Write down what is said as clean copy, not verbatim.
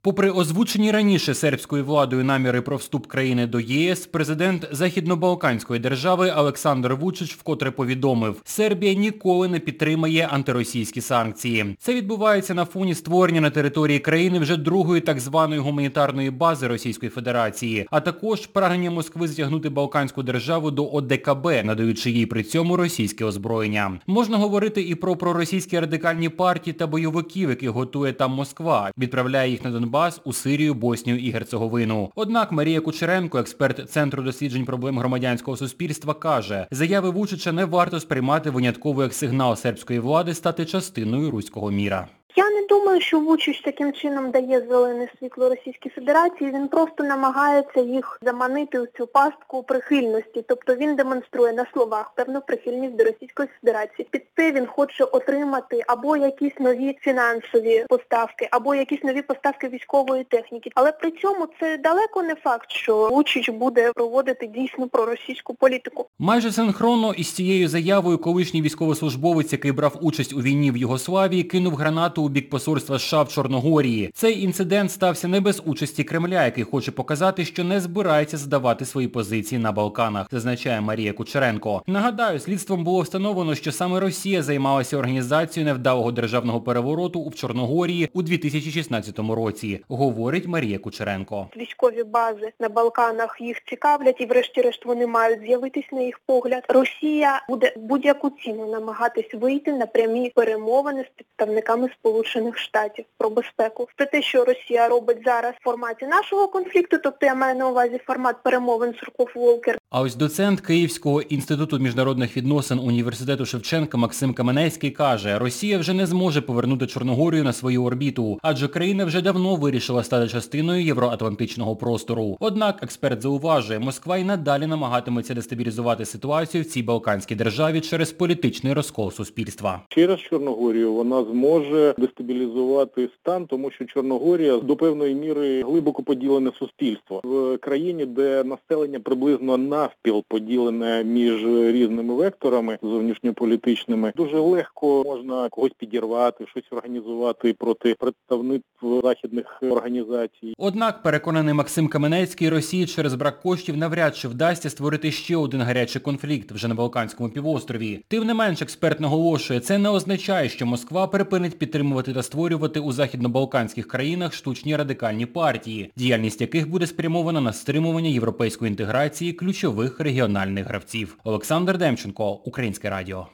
Попри озвучені раніше сербською владою наміри про вступ країни до ЄС, президент Західнобалканської держави Олександр Вучич вкотре повідомив, Сербія ніколи не підтримає антиросійські санкції. Це відбувається на фоні створення на території країни вже другої так званої гуманітарної бази Російської Федерації, а також прагнення Москви затягнути Балканську державу до ОДКБ, надаючи їй при цьому російське озброєння. Можна говорити і про проросійські радикальні партії та бойовиків, яких готує там Москва, відправляє їх на Донбас, у Сирію, Боснію і Герцеговину. Однак Марія Кучеренко, експерт Центру досліджень проблем громадянського суспільства, каже, заяви Вучича не варто сприймати винятково як сигнал сербської влади стати частиною руського міра. Я не думаю, що Вучич таким чином дає зелене світло Російській Федерації, він просто намагається їх заманити у цю пастку прихильності, тобто він демонструє на словах певну прихильність до Російської Федерації. Під це він хоче отримати або якісь нові фінансові поставки, або якісь нові поставки військової техніки. Але при цьому це далеко не факт, що Вучич буде проводити дійсно проросійську політику. Майже синхронно із цією заявою колишній військовослужбовець, який брав участь у війні в Югославії, кинув гранату у бік посольства США в Чорногорії. Цей інцидент стався не без участі Кремля, який хоче показати, що не збирається здавати свої позиції на Балканах, зазначає Марія Кучеренко. Нагадаю, слідством було встановлено, що саме Росія займалася організацією невдалого державного перевороту в Чорногорії у 2016 році, говорить Марія Кучеренко. Військові бази на Балканах їх цікавлять і врешті-решт вони мають з'явитись на їх погляд. Росія буде будь-яку ціну намагатись вийти на прямі перемовини з представниками Сполучених Штатів про безпеку. Це те, що Росія робить зараз в форматі нашого конфлікту, тобто я маю на увазі формат перемовин Сурков-Волкер. А ось доцент Київського інституту міжнародних відносин університету Шевченка Максим Каменецький каже, Росія вже не зможе повернути Чорногорію на свою орбіту, адже країна вже давно вирішила стати частиною євроатлантичного простору. Однак, експерт зауважує, Москва й надалі намагатиметься дестабілізувати ситуацію в цій балканській державі через політичний розкол суспільства. Через Чорногорію вона зможе дестабілізувати стан, тому що Чорногорія до певної міри глибоко поділене суспільство. В країні, де населення приблизно навпіл поділене між різними векторами зовнішньополітичними, дуже легко можна когось підірвати, щось організувати проти представництв західних організацій. Однак, переконаний Максим Каменецький, Росії через брак коштів навряд чи вдасться створити ще один гарячий конфлікт вже на Балканському півострові. Тим не менш, експерт наголошує, це не означає, що Москва припинить підтримувати та створювати у західнобалканських країнах штучні радикальні партії, діяльність яких буде спрямована на стримування європейської інтеграції ключових регіональних гравців. Олександр Демченко, Українське радіо.